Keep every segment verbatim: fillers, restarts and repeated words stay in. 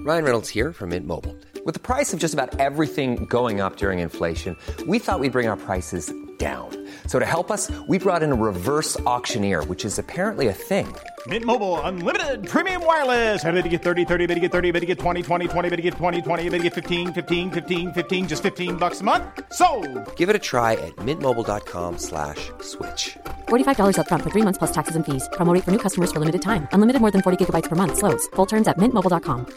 Ryan Reynolds here from Mint Mobile. With the price of just about everything going up during inflation, we thought we'd bring our prices down. So to help us, we brought in a reverse auctioneer, which is apparently a thing. Mint Mobile Unlimited Premium Wireless. How to get thirty, thirty, how to get thirty, how to get twenty, twenty, twenty, how to get twenty, twenty, how to get fifteen, fifteen, fifteen, fifteen, just fifteen bucks a month? Sold! Give it a try at mintmobile.com slash switch. forty-five dollars up front for three months plus taxes and fees. Promo rate for new customers for limited time. Unlimited more than forty gigabytes per month. Slows full terms at mint mobile dot com.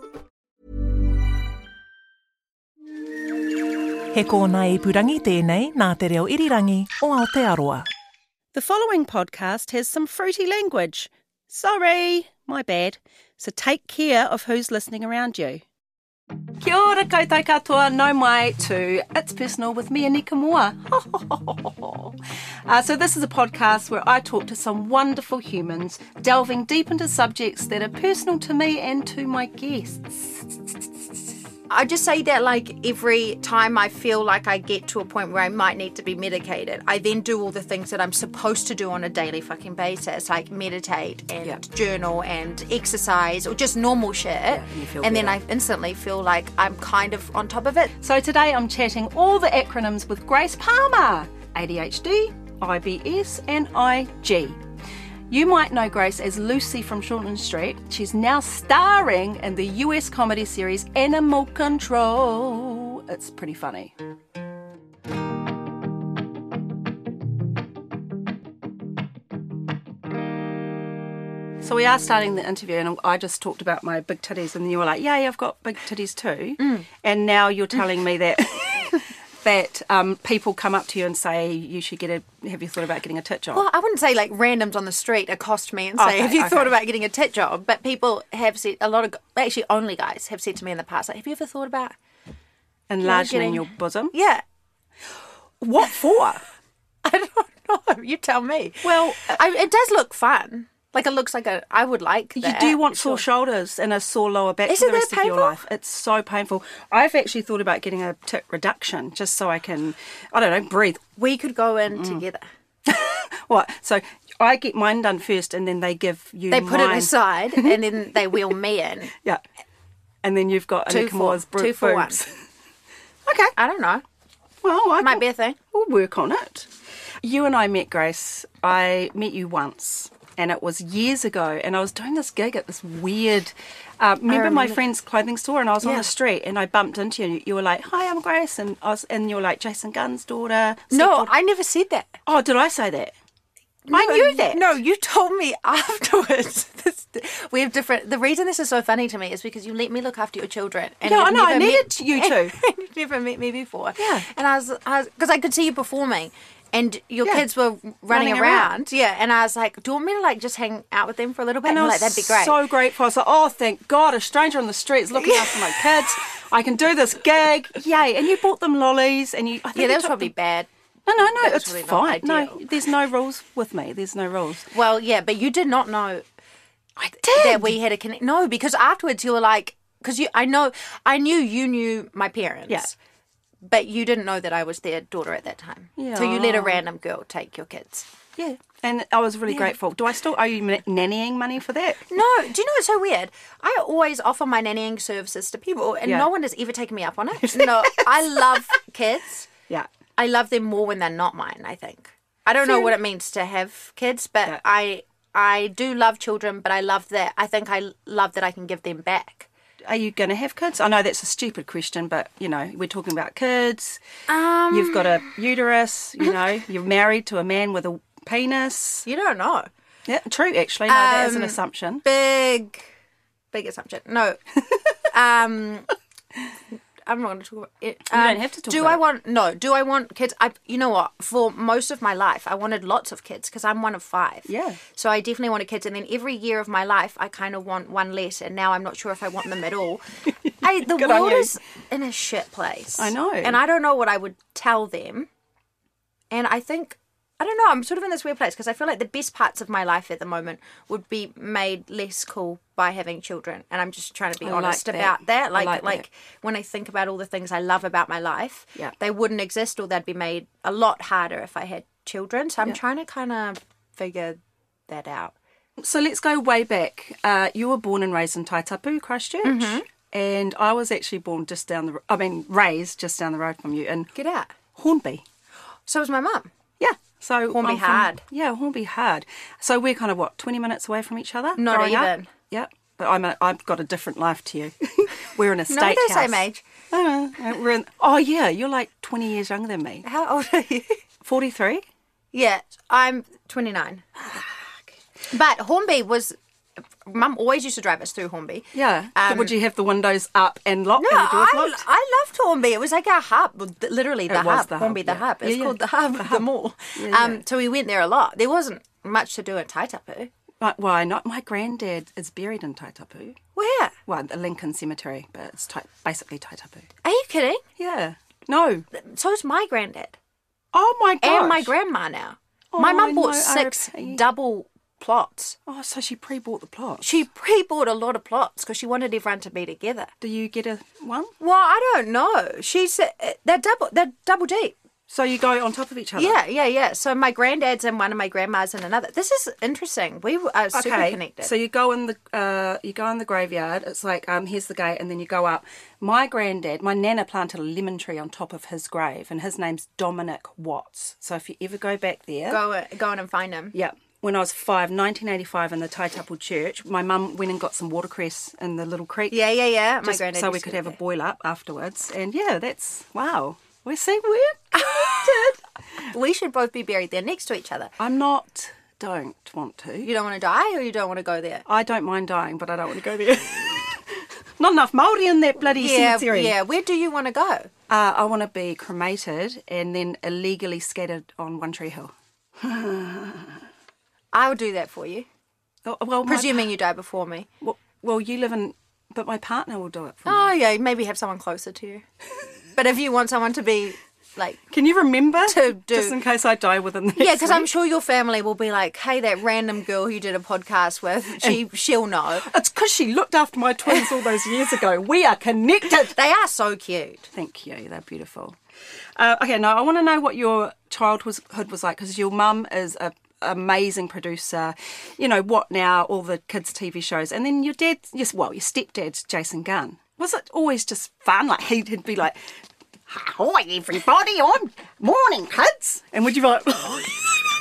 He kōna ipurangi tēnei nā te reo irirangi o Aotearoa. The following podcast has some fruity language. Sorry, my bad. So take care of who's listening around you. Kia ora koutou katoa, nau mai to It's Personal with me, Anika Moa. uh, so this is a podcast where I talk to some wonderful humans, delving deep into subjects that are personal to me and to my guests. I just say that like every time I feel like I get to a point where I might need to be medicated, I then do all the things that I'm supposed to do on a daily fucking basis, like meditate and Yeah. journal and exercise or just normal shit. and you feel and then better. I instantly feel like I'm kind of on top of it. So today I'm chatting all the acronyms with Grace Palmer, A D H D, I B S and I G. You might know Grace as Lucy from Shortland Street. She's now starring in the U S comedy series Animal Control. It's pretty funny. So we are starting the interview and I just talked about my big titties and you were like, yeah, yeah, I've got big titties too. Mm. And now you're telling me that that um, people come up to you and say you should get a, have you thought about getting a tit job? Well, I wouldn't say like randoms on the street accost me and say, Okay, have you okay. thought about getting a tit job? But people have said, a lot of, actually only guys have said to me in the past, like, have you ever thought about, Enlarging getting- your bosom? yeah, What for? I don't know, you tell me. Well, I, it does look fun. Like it looks like a, I would like you that. do want sure. sore shoulders and a sore lower back Is for it the rest that of your painful? life. It's so painful. I've actually thought about getting a tit reduction just so I can, I don't know, breathe. We could go in together. What? So I get mine done first and then they give you They put mine. it aside and then they wheel me in. Yeah. And then you've got Two Anika Moa's for- bro- two for one. boobs. Okay. I don't know. Well, I Might can- be a thing. We'll work on it. You and I met, Grace. I met you once, and it was years ago, and I was doing this gig at this weird... Uh, remember, my remember. friend's clothing store, and I was on Yeah. the street, and I bumped into you. You were like, hi, I'm Grace, and I was, and you were like, Jason Gunn's daughter. No, stepdaughter. I never said that. Oh, did I say that? I No, knew that. no, No, you told me afterwards. This- we have different. The reason this is so funny to me is because you let me look after your children. And Yeah, you've I know, I never needed met- you to. You've never met me before. Yeah. And I was, I was, because I could see you performing, and your Yeah. kids were running, Running around. around. Yeah, and I was like, do you want me to like just hang out with them for a little bit? And And I you're was like, that'd be great. so grateful. I was like, oh, thank God, a stranger on the street is looking after my kids. I can do this gig. Yay. And you bought them lollies, and you... I think yeah, you that was took probably them- bad. No, no, no, That was it's really not fine. No, ideal. there's no rules with me. There's no rules. Well, yeah, but you did not know I did. that we had a connect. No, because afterwards you were like, because you, I know, I knew you knew my parents. Yeah. But you didn't know that I was their daughter at that time. Yeah. So you let a random girl take your kids. Yeah. And I was really grateful. Do I still owe you n- nannying money for that? No, do you know what's so weird? I always offer my nannying services to people, and Yeah. no one has ever taken me up on it. No, I love kids. Yeah. I love them more when they're not mine, I think. I don't know Fair. what it means to have kids, but Yeah. I I do love children, but I love that. I think I love that I can give them back. Are you going to have kids? I know that's a stupid question, but, you know, we're talking about kids. Um, You've got a uterus, you know, you're married to a man with a penis. You don't know. Yeah, true, actually. No, that is an Um, assumption. Big, big assumption. No. um, I'm not going to talk about it. You Um, don't have to talk Do about I it. want, no, do I want kids? I, you know what? For most of my life, I wanted lots of kids because I'm one of five. Yeah. So I definitely wanted kids. And then every year of my life, I kind of want one less. And now I'm not sure if I want them at all. I, the Good on world you. is in a shit place. I know. And I don't know what I would tell them. And I think, I don't know, I'm sort of in this weird place because I feel like the best parts of my life at the moment would be made less cool by having children. And I'm just trying to be I like honest that. about that. I Like, like like, that. when I think about all the things I love about my life, Yeah. they wouldn't exist or they'd be made a lot harder if I had children. So I'm Yeah. trying to kind of figure that out. So let's go way back. Uh, you were born and raised in Taitapu, Christchurch. Mm-hmm. And I was actually born just down the, I mean, raised just down the road from you in Get out. Hornby. So was my mum. Yeah. So Hornby I'm from- Hard. Yeah, Hornby Hard. So we're kind of, what, twenty minutes away from each other? Not growing up? even. Yeah. But I'm a, I've got a different life to you. We're in a state No, we're the house. same age. Uh, we're in, oh, yeah, you're like twenty years younger than me. How old are you? forty-three? Yeah, I'm twenty-nine. But Hornby was... Mum always used to drive us through Hornby. Yeah. Um, Would you have the windows up and locked No, and the doors I, locked? I loved Hornby. It was like our hub, literally the It was hub. the Hornby hub, the yeah. hub. It's Yeah, yeah. called the hub The of hub. the mall. Yeah, yeah. Um, so we went there a lot. There wasn't much to do in Taitapu. Like, why not? My granddad is buried in Taitapu. Where? Well, the Lincoln Cemetery, but it's ta- basically Taitapu. Are you kidding? Yeah. No. So is my granddad. Oh, my gosh. And my grandma now. Oh, my mum I bought know, six R I P. double plots. Oh, so she pre-bought the plot. She pre-bought a lot of plots because she wanted everyone to be together. Do you get a one? Well, I don't know. She's uh, they're double they're double deep. So you go on top of each other? Yeah, yeah, yeah. So my granddad's in one and my grandma's in another. This is interesting. We are super Okay, connected. so you go in the uh, you go in the graveyard. It's like um, here's the gate, and then you go up. My granddad, my nana planted a lemon tree on top of his grave, and his name's Dominic Watts. So if you ever go back there, go go in and find him. yeah. When I was five, nineteen eighty-five, in the Taitapu church, my mum went and got some watercress in the little creek. Yeah, yeah, yeah. My just granddad. so we used to could have do a that. boil up afterwards. And yeah, that's wow. We see we're connected. We should both be buried there next to each other. I'm not. Don't want to. You don't want to die, or you don't want to go there. I don't mind dying, but I don't want to go there. Not enough Māori in that bloody Yeah, cemetery. yeah. Where do you want to go? Uh, I want to be cremated and then illegally scattered on One Tree Hill. I will do that for you, Oh, well, my presuming you die before me. pa- well, well, you live in, but my partner will do it for me. Oh yeah, maybe have someone closer to you. But if you want someone to be like, Can you remember? To do- Just in case I die within the yeah, next because I'm week. sure your family will be like, hey, that random girl who you did a podcast with, she she'll know. It's because she looked after my twins all those years ago. We are connected. They are so cute. Thank you. They're beautiful. Uh, okay, now I want to know what your childhood was like, because your mum is a amazing producer. You know, What Now, all the kids' T V shows, and then your dad, yes, well, your stepdad's Jason Gunn. Was it always just fun? Like he'd, he'd be like, "Hi everybody, on morning kids," and would you be like, "That's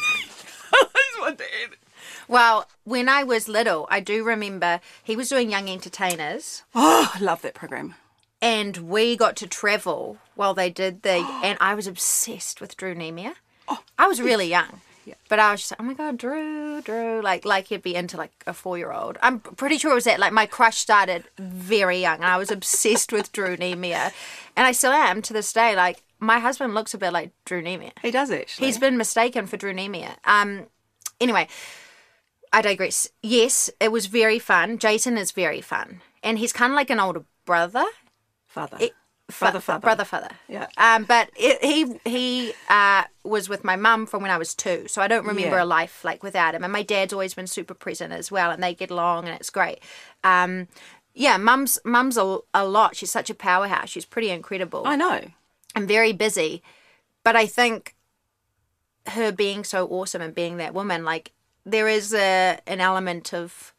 my dad." Well, when I was little, I do remember he was doing Young Entertainers, Oh, I love that program. and we got to travel while they did the, and I was obsessed with Drew Nemia. Oh, I was really young. But I was just like, oh my God, Drew, Drew, like like he'd be into like a four-year-old. I'm pretty sure it was that, like my crush started very young and I was obsessed with Drew Nemia. And I still am to this day. Like my husband looks a bit like Drew Nemia. He does actually. He's been mistaken for Drew Nemia. Um, anyway, I digress. Yes, it was very fun. Jason is very fun. And he's kind of like an older brother. father. It- Father, father. Brother, father. Yeah. Um, but it, he he uh, was with my mum from when I was two, so I don't remember Yeah. a life like without him. And my dad's always been super present as well, and they get along, and it's great. Um, yeah, mum's mum's a, a lot. She's such a powerhouse. She's pretty incredible. I know. And very busy, but I think her being so awesome and being that woman, like there is a an element of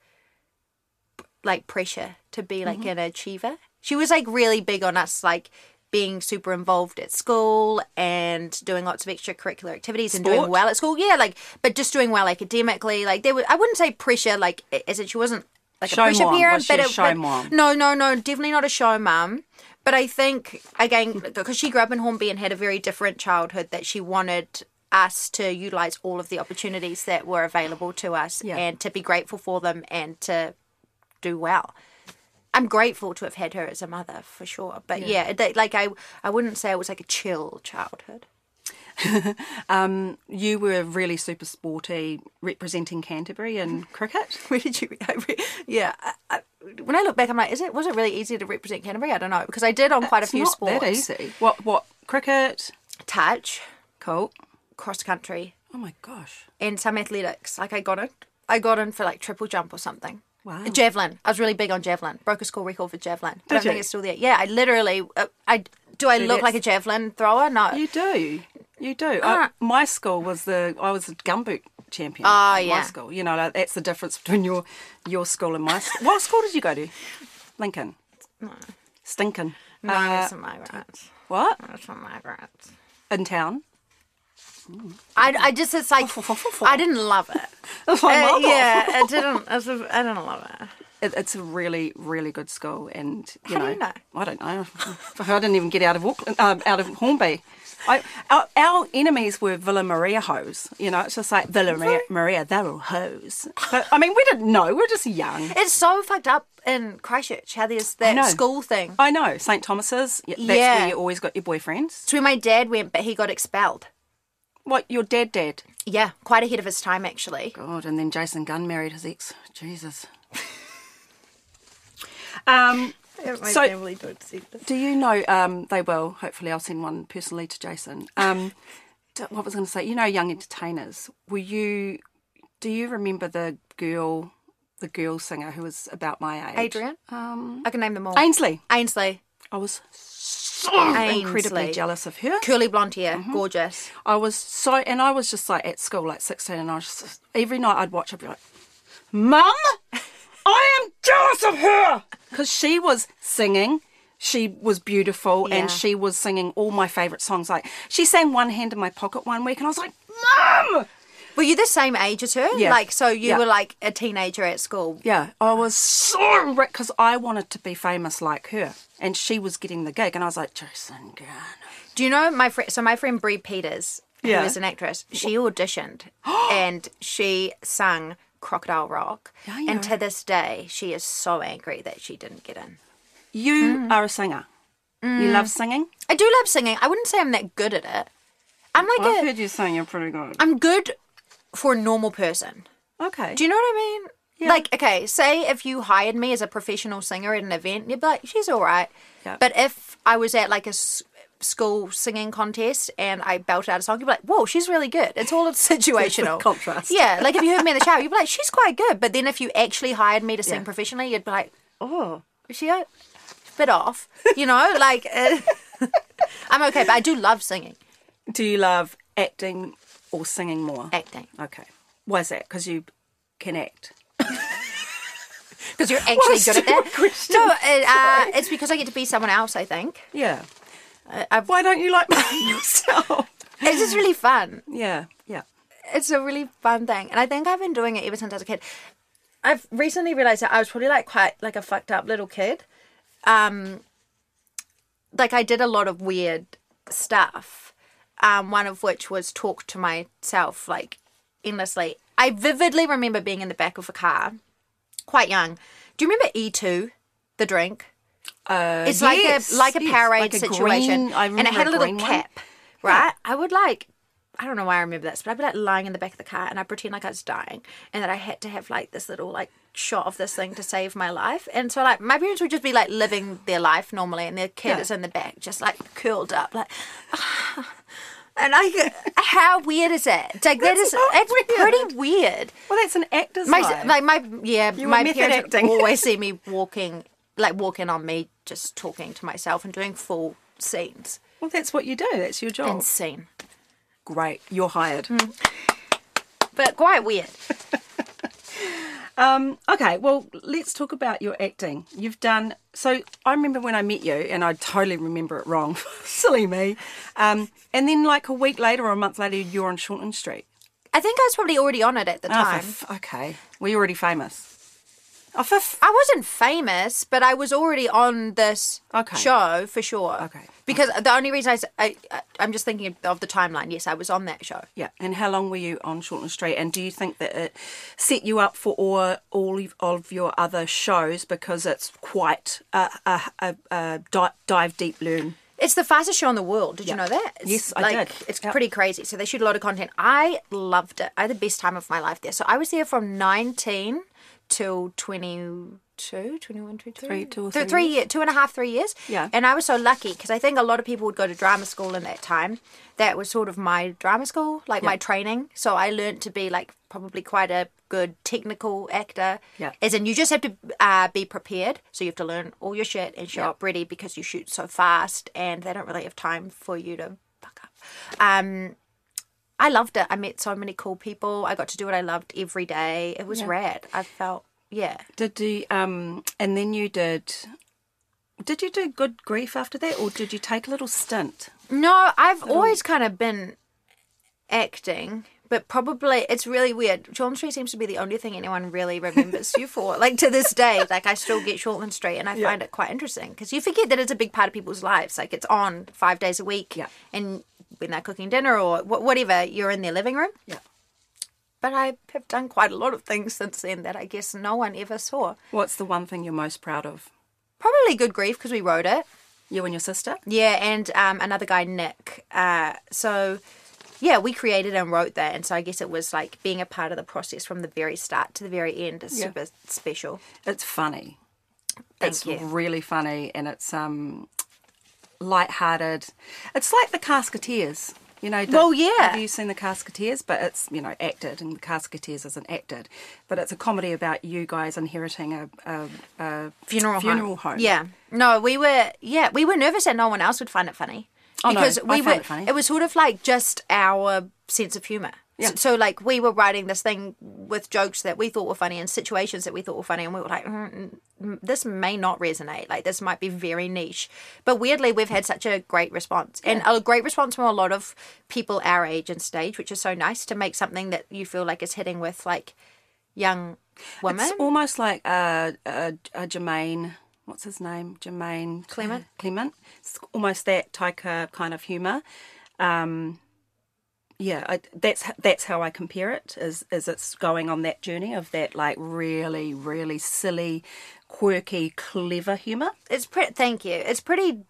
like pressure to be like Mm-hmm. an achiever. She was like really big on us like being super involved at school and doing lots of extracurricular activities and doing Sport? well at school. Yeah, like but just doing well academically. Like there was, I wouldn't say pressure like as in she wasn't like Show a pressure mom. parent, Was she but a it, show but- mom? no, no, no, definitely not a show mum. But I think again because she grew up in Hornby and had a very different childhood, that she wanted us to utilize all of the opportunities that were available to us Yeah. and to be grateful for them and to do well. I'm grateful to have had her as a mother for sure. But yeah, yeah like I, I wouldn't say it was like a chill childhood. um, you were really super sporty, representing Canterbury in cricket. Where did you? Yeah, I, I, when I look back, I'm like, is it was it really easy to represent Canterbury? I don't know because I did on quite It's a few not sports. that easy. What? What? Cricket. Touch, Cool. cross country, Oh my gosh. and some athletics. Like I got it. I got in for like triple jump or something. Wow. Javelin. I was really big on javelin. Broke a school record for javelin. I Did don't think you? it's still there. Yeah, I literally. Uh, I do. I See, look that's- like a javelin thrower? No. You do. You do. Ah. I, my school was the. I was a gumboot champion. Oh, at yeah. My school. You know, like, that's the difference between your your school and my school. What school did you go to? Lincoln. Stinking. No, Uh, it's migrants. what? It's from migrants. In town? I, I just, it's like, I didn't love it. That's my Uh, mum. yeah, it didn't, it was, I didn't love it. It, it's a really, really good school, and you How know, do you know? I don't know. I didn't even get out of Auckland, um, out of Hornby. I, our, our enemies were Villa Maria hoes. You know, it's just like Villa Maria, Maria they're all hoes. But, I mean, we didn't know. We were just young. It's so fucked up in Christchurch how there's I know. that school thing. I know, Saint Thomas's. yeah, That's Yeah. where you always got your boyfriends. It's where my dad went, but he got expelled. What, your dad dad? Yeah, quite ahead of his time, actually. God, and then Jason Gunn married his ex. Jesus. um, My So- family don't see this. do you know, um, they will, hopefully I'll send one personally to Jason. Um, d- what was I going to say? You know, Young Entertainers. Were you, do you remember the girl, the girl singer who was about my age? Adrian? Um, I can name them all. Ainsley. Ainsley. I was so incredibly Ainsley. jealous of her. Curly blonde hair. Gorgeous. I was so, and I was just like at school, like sixteen, and I was just, every night I'd watch her, I'd be like, Mum, I am jealous of her! Because she was singing, she was beautiful, Yeah. and she was singing all my favourite songs. Like, she sang One Hand in My Pocket one week, and I was like, Mum! Were you the same age as her? Yeah. Like, so you Yeah. were like a teenager at school. Yeah, I was so, because I wanted to be famous like her, and she was getting the gig, and I was like, Jason Gunn. Do you know my friend? So my friend Brie Peters, Yeah. who is an actress, she auditioned and she sang Crocodile Rock. Yeah, yeah. And to this day, she is so angry that she didn't get in. You are a singer. You love singing? I do love singing. I wouldn't say I'm that good at it. I'm like I've a, heard you sing, you're pretty good. I'm good for a normal person. Okay. Do you know what I mean? Yeah. Like, okay, say if you hired me as a professional singer at an event, you'd be like, she's all right. Yeah. But if I was at like a s- school singing contest and I belted out a song, you'd be like, whoa, she's really good. It's all situational. contrast. Yeah, like if you heard me in the shower, you'd be like, she's quite good. But then if you actually hired me to sing Yeah. professionally, you'd be like, oh, is she a bit off? You know, like, uh, I'm okay, but I do love singing, Do you love acting or singing more? acting. Okay. Why is that? Because you can act. Because you're actually a good at that. stupid question. No, it, uh, it's because I get to be someone else, I think. Yeah. Uh, I've, Why don't you like playing yourself? it's just really fun. Yeah, yeah. It's a really fun thing. And I think I've been doing it ever since I was a kid. I've recently realised that I was probably like quite like a fucked up little kid. Um, like I did a lot of weird stuff. Um, one of which was talk to myself like endlessly. I vividly remember being in the back of a car, quite young. Do you remember E two, the drink? Uh, It's yes, like a like a yes, Powerade like a situation, green- I and it remember had a a little green one. cap, right? I would like, I don't know why I remember this, but I'd be like lying in the back of the car, and I pretend like I was dying, and that I had to have like this little like shot of this thing to save my life, and so like my parents would just be like living their life normally, and their kid Yeah. is in the back, just like curled up, like. And I, how weird is that? It's like that That's is, not it's weird. pretty weird. Well, that's an actor's My life. like my yeah, You were my method parents acting. would always see me walking, like walking on me, just talking to myself and doing full scenes. Well, that's what you do. That's your job. Insane, Great. You're hired. but quite weird. Um, okay, well, let's talk about your acting. You've done, so I remember when I met you, and I totally remember it wrong, silly me, um, and then like a week later or a month later, you're on Shortland Street. I think I was probably already on it at the Oh, for time. f- okay, were you already famous? Oh, for f- I wasn't famous, but I was already on this Okay. show for sure. Okay. Because the only reason I, s- I, I- I'm just thinking of the timeline. Yes, I was on that show. yeah, and how long were you on Shortland Street, and do you think that it set you up for all, all of- of your other shows because it's quite a, a, a, a di- dive deep learn? It's the fastest show in the world. Did you know that? It's Yes, I like, did. It's Yep. pretty crazy. So they shoot a lot of content. I loved it. I had the best time of my life there. So I was there from nineteen till twenty-two, twenty-one, twenty-two. Three, two or Th- three three years? year, two and a half, three years. Yeah. And I was so lucky because I think a lot of people would go to drama school in that time. That was sort of my drama school, like my training. So I learned to be like probably quite a good technical actor. Yeah. As in, you just have to uh, be prepared. So you have to learn all your shit and show Yeah. up ready because you shoot so fast and they don't really have time for you to fuck up. Um, I loved it. I met so many cool people. I got to do what I loved every day. It was rad. I felt, yeah. Did you, um, and then you did Did you do Good Grief after that, or did you take a little stint? No, I've always kind of been acting, but probably it's really weird. Shortland Street seems to be the only thing anyone really remembers you for. Like to this day, like I still get Shortland Street, and I yeah. find it quite interesting because you forget that it's a big part of people's lives. Like it's on five days a week, yeah. and when they're cooking dinner or wh- whatever, you're in their living room. Yeah. But I have done quite a lot of things since then that I guess no one ever saw. What's the one thing you're most proud of? Probably Good Grief because we wrote it. You and your sister? Yeah, and um, another guy, Nick. Uh, so, yeah, we created and wrote that. And so I guess it was like being a part of the process from the very start to the very end is yeah. super special. It's funny. Thank it's you. really funny and it's um, lighthearted. It's like The Casketeers. You know, the, well, yeah. Have you seen The Casketeers? But it's, you know, acted, and The Casketeers isn't acted. But it's a comedy about you guys inheriting a, a, a funeral, funeral home. home. Yeah. No, we were, yeah, we were nervous that no one else would find it funny. Oh, because no, we I found were, it funny. It was sort of like just our sense of humour. Yeah. So, so, like, we were writing this thing with jokes that we thought were funny and situations that we thought were funny, and we were like, mm, mm, this may not resonate. Like, this might be very niche. But weirdly, we've had such a great response. Yeah. And a great response from a lot of people our age and stage, which is so nice to make something that you feel like is hitting with, like, young women. It's almost like a, a, a Jermaine... What's his name? Jermaine... Clement. Clement. It's almost that Taika kind of humour. Um... Yeah, I, that's that's how I compare it. Is is it's going on that journey of that like really really silly, quirky, clever humour. It's pretty. Thank you. It's pretty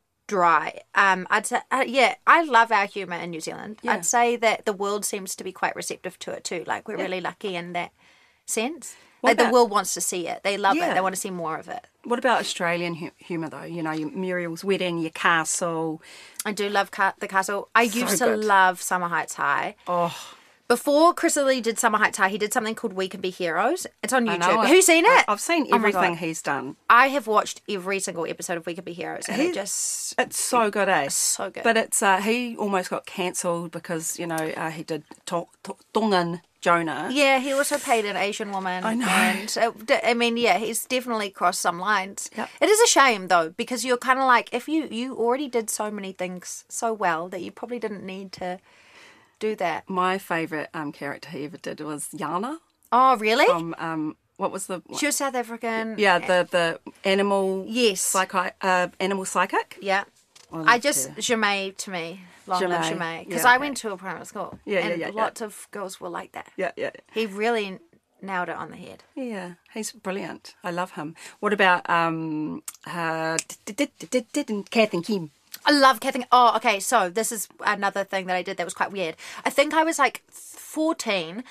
dry. Um, I'd say uh, yeah. I love our humour in New Zealand. Yeah. I'd say that the world seems to be quite receptive to it too. Like we're yeah. really lucky in that sense. What like about, the world wants to see it. They love yeah. it. They want to see more of it. What about Australian hu- humour though? You know, your Muriel's Wedding, your Castle. I do love ca- the Castle. I So used to good. love Summer Heights High. Oh. Before Chris Lee did Summer Heights High, he did something called We Can Be Heroes. It's on I YouTube. know, Who's seen it? I've seen Oh my everything God. he's done. I have watched every single episode of We Can Be Heroes, and He- it just It's so good, eh? so good. But it's uh, he almost got cancelled because you know uh, he did to- to- Tongan Jonah. Yeah, he also paid an Asian woman. I know. And it, I mean, yeah, he's definitely crossed some lines. Yep. It is a shame, though, because you're kind of like, if you, you already did so many things so well that you probably didn't need to do that. My favourite um, character he ever did was Yana Oh, really? from um, what was the She was South African. yeah the the animal Yes. psychi- uh, animal psychic. Yeah. I I loved just, her. Jemay to me. Long live Jemay. Jemay. Because Yeah, I okay. went to a primary school. Yeah, yeah, and yeah, yeah. lots of girls were like that. Yeah, yeah, He really nailed it on the head. yeah. He's brilliant. I love him. What about um, uh, Kath and Kim? I love Kathy. Oh, okay. So this is another thing that I did that was quite weird. I think I was like fourteen.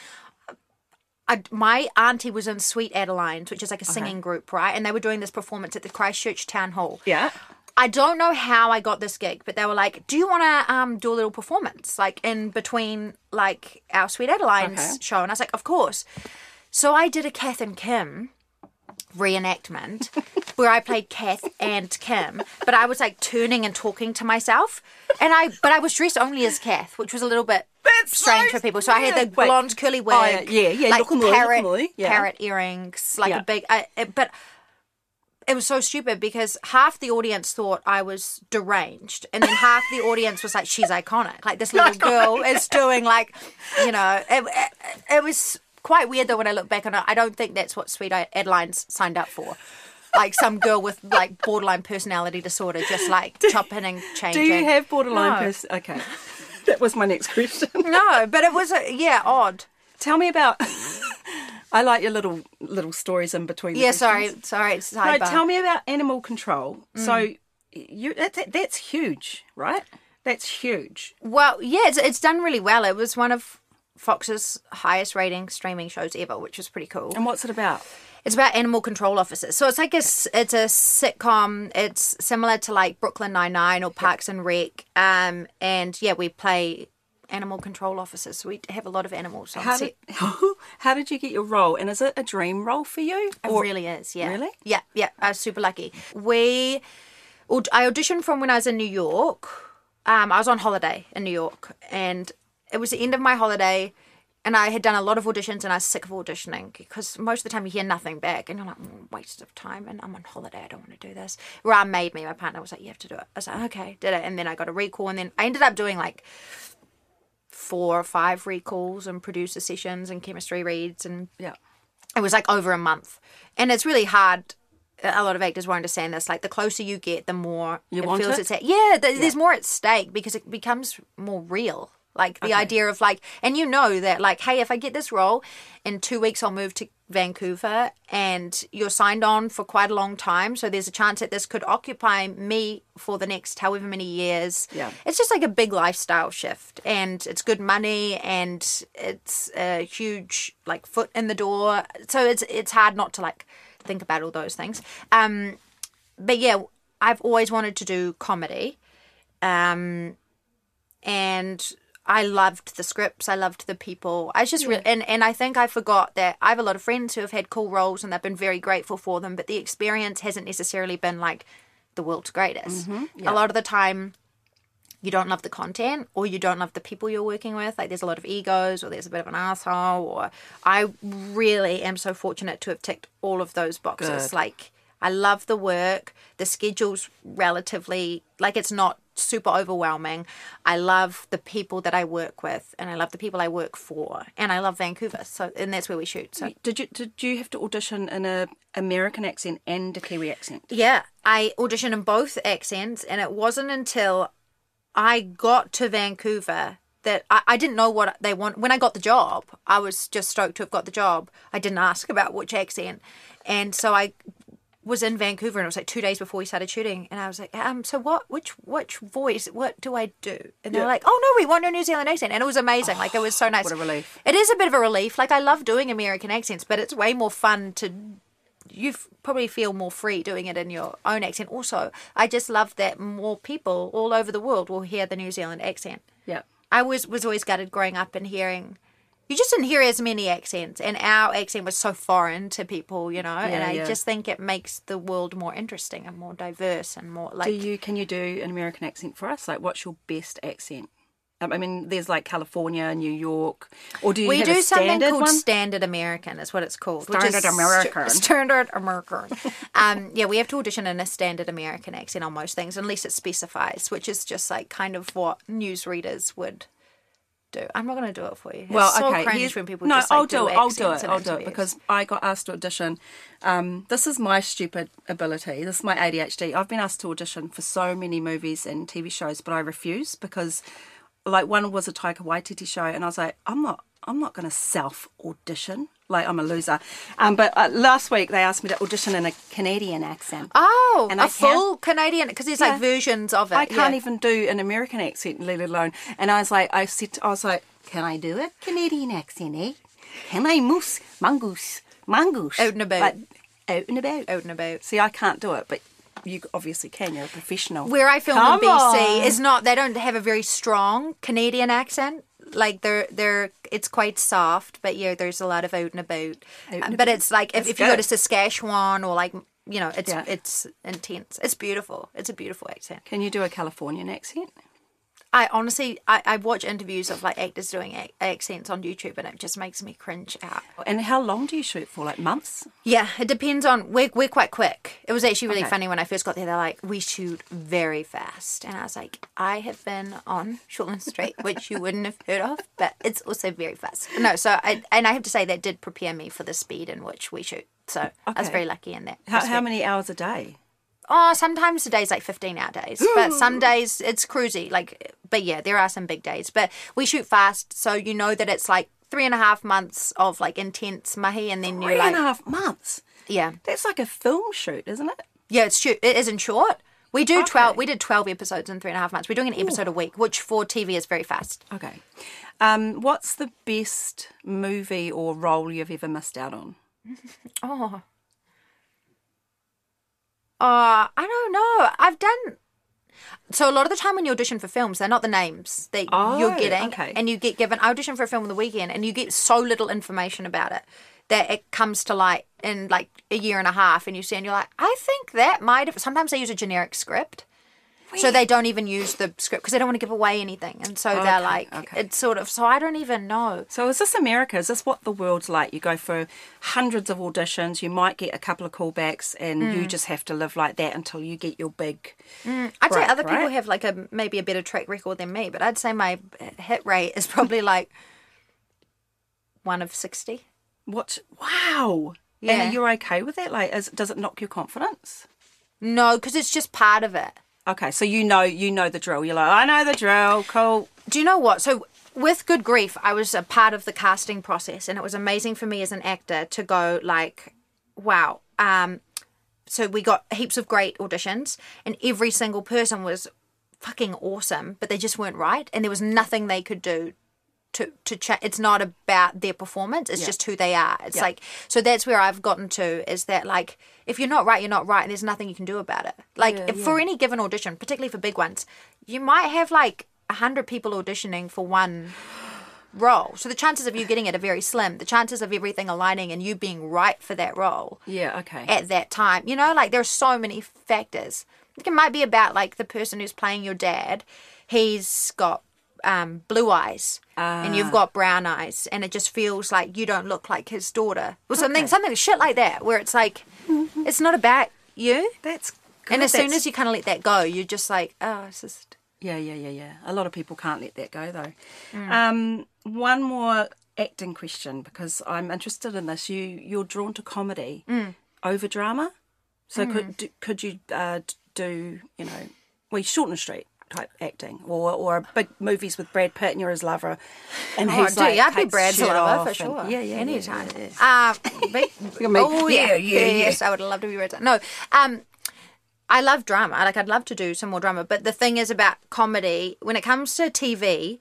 I, my auntie was in Sweet Adelines, which is like a singing group, right? And they were doing this performance at the Christchurch Town Hall. Yeah. I don't know how I got this gig, but they were like, "Do you want to um, do a little performance, like in between, like our Sweet Adelines Okay. show?" And I was like, "Of course." So I did a Kath and Kim reenactment where I played Kath and Kim, but I was like turning and talking to myself, and I but I was dressed only as Kath, which was a little bit That's strange so for people. So I had the weird. Wait. blonde curly wig, Oh, yeah, yeah, yeah, like look-a-moo, parrot, look-a-moo, yeah. parrot earrings, like Yeah. a big. I, it, but it was so stupid because half the audience thought I was deranged, and then half the audience was like, "She's iconic." Like this little girl is doing like, you know, it, it, it was quite weird though when I look back on it. I don't think that's what Sweet Adelines signed up for. Like some girl with like borderline personality disorder, just like chopping and Do changing. you have borderline No. person? Okay, that was my next question. No, but it was a, yeah odd. Tell me about. I like your little little stories in between. the Yeah, sorry, questions. sorry. It's No, sidebar. tell me about animal control. Mm. So, you that, that, that's huge, right? That's huge. Well, yeah, it's, it's done really well. It was one of Fox's highest rating streaming shows ever, which was pretty cool. And what's it about? It's about animal control officers. So it's like a, s- it's a sitcom. It's similar to like Brooklyn Nine-Nine or Parks and Rec. Um, and yeah, we play animal control officers. So we have a lot of animals on How set. did, how did you get your role? And is it a dream role for you? It Or- really is, yeah. Really? Yeah, yeah. I was super lucky. We, aud- I auditioned from when I was in New York. Um, I was on holiday in New York, and it was the end of my holiday, and I had done a lot of auditions, and I was sick of auditioning because most of the time you hear nothing back, and you're like, mm, waste of time, and I'm on holiday, I don't want to do this. Ra made me, my partner was like, you have to do it. I was like, okay, did it, and then I got a recall, and then I ended up doing like four or five recalls and producer sessions and chemistry reads, and Yeah. it was like over a month. And it's really hard. A lot of actors won't understand this. Like the closer you get, the more You it want feels it? it's at. Yeah, th- there's more at stake because it becomes more real. Like the Okay. idea of like, and you know that like, hey, if I get this role, in two weeks I'll move to Vancouver, and you're signed on for quite a long time. So there's a chance that this could occupy me for the next however many years. Yeah. It's just like a big lifestyle shift, and it's good money, and it's a huge like foot in the door. So it's it's hard not to like think about all those things. Um, but yeah, I've always wanted to do comedy, um, and I loved the scripts. I loved the people. I just re- and and I think I forgot that I have a lot of friends who have had cool roles, and they've been very grateful for them. But the experience hasn't necessarily been like the world's greatest. A lot of the time, you don't love the content, or you don't love the people you're working with. Like there's a lot of egos, or there's a bit of an asshole. Or I really am so fortunate to have ticked all of those boxes. Good. Like I love the work. The schedule's relatively like it's not super overwhelming. I love the people that I work with, and I love the people I work for, and I love Vancouver. So, and that's where we shoot. So, Did you did you have to audition in a American accent and a Kiwi accent? yeah, I auditioned in both accents, and it wasn't until I got to Vancouver that I, I didn't know what they want. When I got the job, I was just stoked to have got the job. I didn't ask about which accent, and so I was in Vancouver, and it was like two days before we started shooting, and I was like, um, so what, which, which voice, what do I do? And they're Yeah. like, oh no, we want a New Zealand accent. And it was amazing. Like it was so nice. what a relief. It is a bit of a relief. Like I love doing American accents, but it's way more fun to, you f- probably feel more free doing it in your own accent. Also, I just love that more people all over the world will hear the New Zealand accent. Yeah. I was, was always gutted growing up and hearing, you just didn't hear as many accents, and our accent was so foreign to people, you know, and I yeah. just think it makes the world more interesting and more diverse and more like... Do you can you do an American accent for us? Like, what's your best accent? Um, I mean, there's like California, New York, or do you we have do a something standard called one? Standard American, is what it's called. which Standard is American. st- standard American. um, yeah, we have to audition in a Standard American accent on most things, unless it specifies, which is just like kind of what newsreaders would do. I'm not going to do it for you. It's Well, so okay. cringe here's- when people no, just like, I'll do it. I'll do accents it. in I'll do it interviews. because I got asked to audition. Um, this is my stupid ability. This is my A D H D. I've been asked to audition for so many movies and T V shows, but I refuse because, like, one was a Taika Waititi show, and I was like, I'm not. I'm not going to self audition. Like, I'm a loser. Um, but uh, last week they asked me to audition in a Canadian accent. Oh, And a I full Canadian, because there's like Yeah. versions of it. I can't yeah. even do an American accent, let alone. And I was like, I said, I was like, can I do a Canadian accent, eh? Can I moose, mongoose, mongoose? Out and about. Like, out and about. Out and about. See, I can't do it, but you obviously can. You're a professional. Where I film Come in B C on. is not, they don't have a very strong Canadian accent. Like they're they're it's quite soft, but yeah, there's a lot of out and about. and Uh, but about. it's like if, That's if you go good. to Saskatchewan or like, you know, it's Yeah. it's intense. It's beautiful. It's a beautiful accent. Can you do a Californian accent? I honestly, I, I watch interviews of like actors doing ac- accents on YouTube, and it just makes me cringe out. And how long do you shoot for? Like months? Yeah, it depends on. We're we're quite quick. It was actually really Okay. funny when I first got there. They're like, we shoot very fast, and I was like, I have been on Shortland Street, which you wouldn't have heard of, but it's also very fast. No, so I and I have to say that did prepare me for the speed in which we shoot. So I was Okay. very lucky in that. How, how respect. many hours a day? Oh, sometimes the day's like fifteen hour days, but some days it's cruisy. Like, but yeah, there are some big days. But we shoot fast, so you know that it's like three and a half months of like intense mahi, and then Three you're like, and a half months. yeah, That's like a film shoot, isn't it? yeah, it's shoot. It isn't short. We do Okay. twelve. We did twelve episodes in three and a half months. We're doing an episode a week, which for T V is very fast. Okay. Um, what's the best movie or role you've ever missed out on? Oh. Uh, I don't know. I've done... So a lot of the time when you audition for films, they're not the names that Oh, you're getting. okay. And you get given... I audition for a film on the weekend, and you get so little information about it that it comes to light in like a year and a half, and you see and you're like, I think that might have... Sometimes they use a generic script. So they don't even use the script because they don't want to give away anything. And so Okay, they're like, okay. it's sort of, so I don't even know. So is this America? Is this what the world's like? You go for hundreds of auditions, you might get a couple of callbacks, and Mm. you just have to live like that until you get your big... I'd say break, other people right? have like a maybe a better track record than me, but I'd say my hit rate is probably like one of sixty. What? Wow. Yeah. And you're okay with that? Like, is, does it knock your confidence? No, because it's just part of it. Okay, so you know you know the drill. You're like, I know the drill. Cool. Do you know what? So with Good Grief, I was a part of the casting process, and it was amazing for me as an actor to go like, wow. Um, so we got heaps of great auditions, and every single person was fucking awesome, but they just weren't right, and there was nothing they could do to to cha- It's not about their performance; it's Yeah. just who they are. It's Yeah. like, so that's where I've gotten to, is that like, if you're not right, you're not right, and there's nothing you can do about it. Like Yeah, if for yeah. any given audition, particularly for big ones, you might have like a hundred people auditioning for one role. So the chances of you getting it are very slim. The chances of everything aligning and you being right for that role Yeah, okay. at that time, you know, like there's so many factors. It might be about like the person who's playing your dad. He's got um, blue eyes and you've got brown eyes, and it just feels like you don't look like his daughter or something, Okay. something shit like that, where it's like, it's not about you. That's good. And as soon That's- as you kind of let that go, you're just like, oh, it's just... Yeah, yeah, yeah, yeah. A lot of people can't let that go, though. Mm. Um, one more acting question, because I'm interested in this. You, you're drawn to comedy Mm. over drama. So could do, could you uh, d- do, you know, well, Shorten Street type acting, or or big movies with Brad Pitt and you're his lover, and Oh, he's dude, like yeah, I'd be takes Brad's shirt lover off for and- sure. Yeah, yeah, Anytime. yeah, yeah. Um, but- me. oh, yeah. Yeah, yeah, yeah. Yes, I would love to be Brad's. No, um, I love drama. Like, I'd love to do some more drama. But the thing is about comedy, when it comes to T V,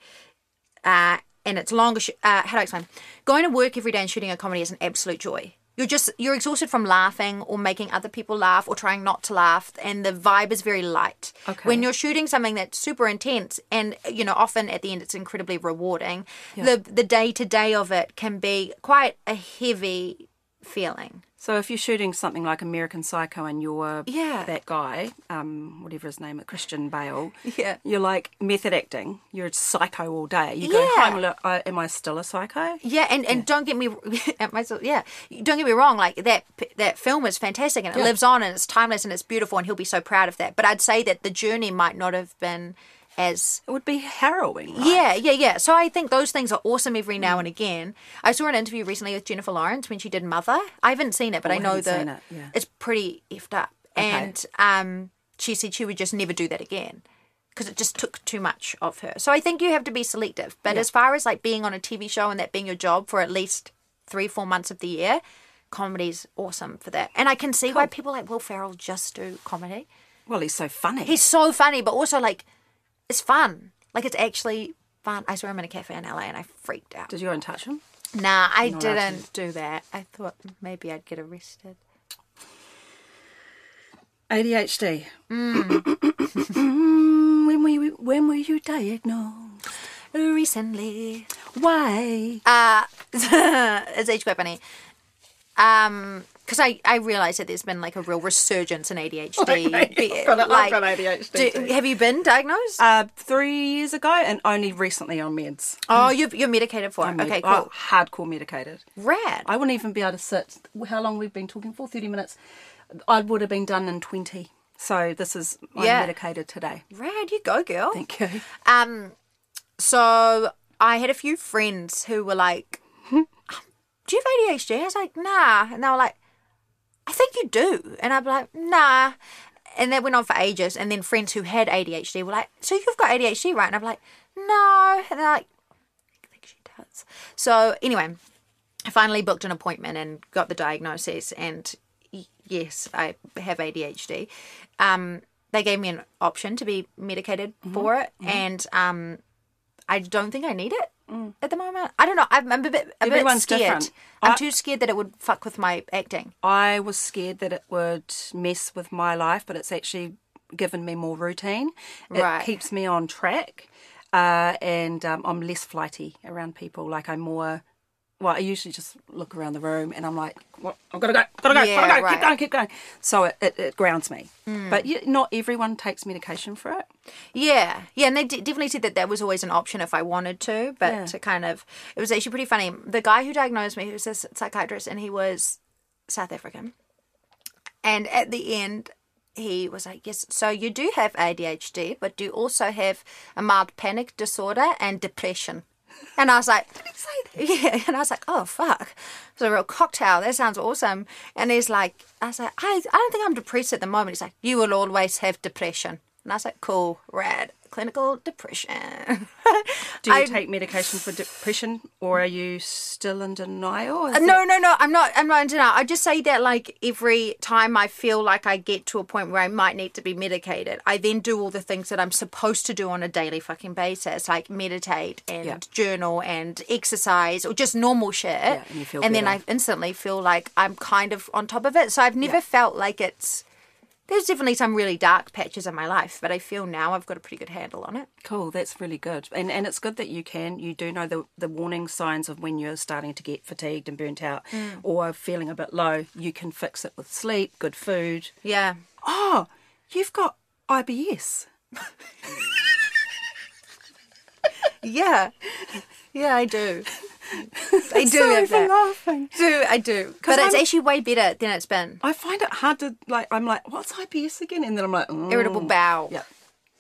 uh, and it's longer, sh- uh, how do I explain? Going to work every day and shooting a comedy is an absolute joy. You're just, you're exhausted from laughing or making other people laugh or trying not to laugh, and the vibe is very light. Okay. When you're shooting something that's super intense, and, you know, often at the end it's incredibly rewarding, the the day-to-day of it can be quite a heavy feeling. So if you're shooting something like American Psycho and you're Yeah. that guy, um, whatever his name is, Christian Bale, Yeah. you're like method acting. You're a psycho all day. You go Yeah. home and look, uh, am I still a psycho? Yeah, and, and don't get me, at myself, yeah, don't get me wrong. Like that, that film is fantastic and it Yeah. lives on and it's timeless and it's beautiful and he'll be so proud of that. But I'd say that the journey might not have been as It would be harrowing. Right? yeah, yeah, yeah. So I think those things are awesome every now and again. I saw an interview recently with Jennifer Lawrence when she did Mother. I haven't seen it, but Oh, I I know haven't that seen it, yeah. it's pretty effed up. Okay. And um, she said she would just never do that again because it just took too much of her. So I think you have to be selective. But Yeah. as far as like being on a T V show and that being your job for at least three, four months of the year, comedy's awesome for that. And I can see why people like Will Ferrell just do comedy. Well, he's so funny. He's so funny, but also like it's fun. Like it's actually fun. I saw him in a cafe in L A and I freaked out. Did you go and touch him? Nah, I not allowed didn't do that. I thought maybe I'd get arrested. A D H D. Mm. when were you? When were you diagnosed? Recently. Why? Uh, it's actually quite funny. Um, because I, I realised that there's been like a real resurgence in A D H D. Okay. Be- I've got it. I've like, got A D H D do- too. have you been diagnosed? Uh, three years ago, and only recently on meds. oh, you've, you're medicated for it. I'm med- Okay, cool. oh, hardcore medicated. Rad. I wouldn't even be able to sit. How long we've been talking for? Thirty minutes. I would have been done in twenty. So this is I'm Yeah. medicated today. Rad, you go, girl. Thank you. Um, so I had a few friends who were like, do you have A D H D? I was like, nah. And they were like, I think you do. And I'd be like, nah. And that went on for ages. And then friends who had A D H D were like, so you've got A D H D, right? And I'm like, no. And they're like, I think she does. So anyway, I finally booked an appointment and got the diagnosis. And y- yes, I have A D H D. Um, they gave me an option to be medicated for it. And um, I don't think I need it. At the moment, I don't know. I'm, I'm a bit, a bit Everyone's scared. different. I'm I- too scared that it would fuck with my acting. I was scared that it would mess with my life, but it's actually given me more routine. It Right. keeps me on track, uh, and um, I'm less flighty around people. Like I'm more well, I usually just look around the room and I'm like, well, I've got to go, got to go, Yeah, got to go, right. keep going, keep going. So it, it, it grounds me. Mm. But yeah, not everyone takes medication for it. Yeah, yeah, and they d- definitely said that that was always an option if I wanted to, but Yeah. to kind of, it was actually pretty funny. The guy who diagnosed me, he was a psychiatrist, and he was South African. And at the end, he was like, yes, so you do have A D H D, but you also have a mild panic disorder and depression. And I was like, yeah, and I was like, oh, fuck. It's a real cocktail. That sounds awesome. And he's like, I was like, I, I don't think I'm depressed at the moment. He's like, you will always have depression. And I was like, cool, rad, clinical depression. Do you I- take medication for depression, or are you still in denial? Is Uh, No, no, no. I'm not. I'm not in denial. I just say that like every time I feel like I get to a point where I might need to be medicated, I then do all the things that I'm supposed to do on a daily fucking basis, like meditate and Yeah. journal and exercise or just normal shit. Yeah, and you feel then better. I instantly feel like I'm kind of on top of it. So I've never Yeah. felt like it's. There's definitely some really dark patches in my life, but I feel now I've got a pretty good handle on it. Cool, that's really good. And and it's good that you can, you do know the, the warning signs of when you're starting to get fatigued and burnt out Mm. or feeling a bit low. You can fix it with sleep, good food. Yeah. Oh, you've got I B S. Yeah. Yeah, I do. I do Sorry have for that. laughing. do I do, but it's I'm- actually way better than it's been. I find it hard to, like, I'm like, what's I B S again? And then I'm like, mm. Irritable bowel. Yeah.